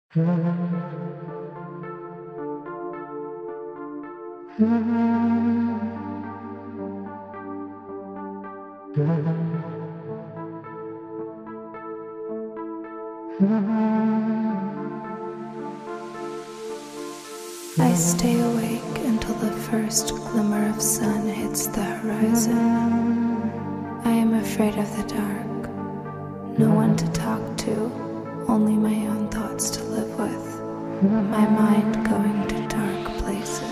I stay awake until the first glimmer of sun hits the horizon. I am afraid of the dark, no one to talk to, only my own thoughts to live with, my mind going to dark places.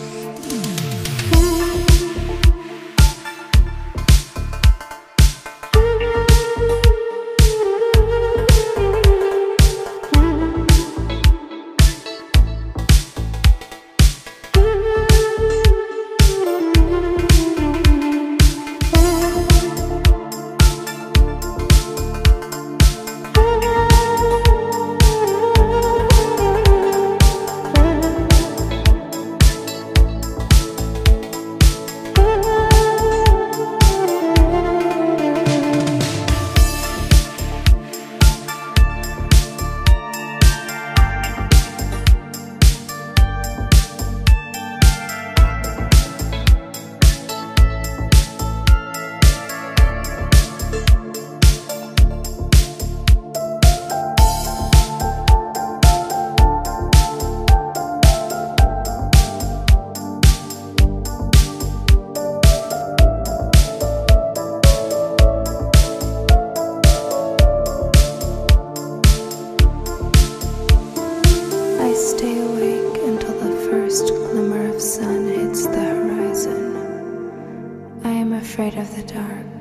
I stay awake until the first glimmer of sun hits the horizon. I am afraid of the dark,